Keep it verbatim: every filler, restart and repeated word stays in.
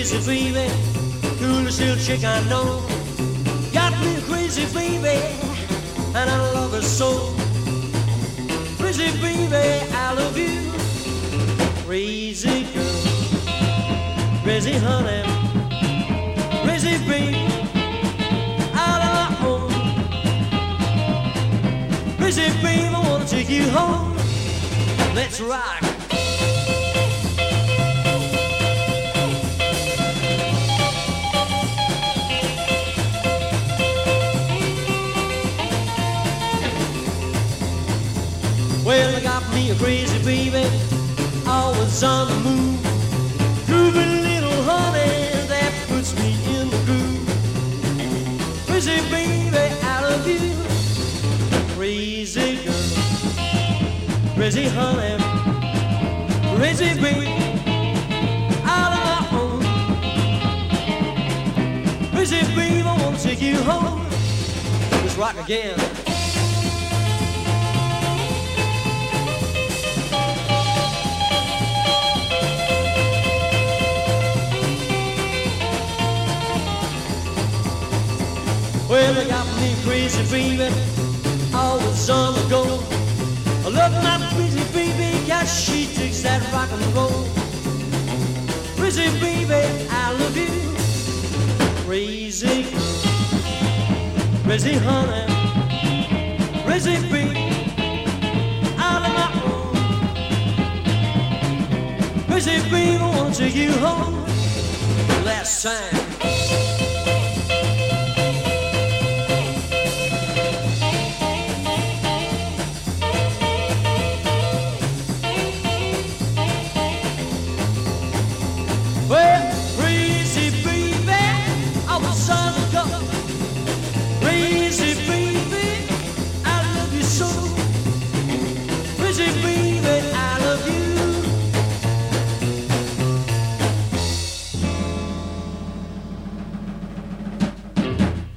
crazy baby, coolest little chick I know. Got me a crazy baby, and I love her so. Crazy baby, I love you. Crazy girl, crazy honey, crazy baby, out of my home. Crazy baby, I wanna take you home. Let's rock. Well, I got me a crazy baby, always on the move. Groovy little honey that puts me in the groove. Crazy baby, I love you. Crazy girl, crazy honey, crazy baby, out of my home. Crazy baby, I wanna take you home. Let's rock again. Well, I got me crazy baby, always on the go. I love my crazy baby, cause she takes that rock and roll. Crazy baby, I love you. Crazy girl, crazy honey, crazy baby, out of my own. Crazy baby, I wanna take you home. Last time.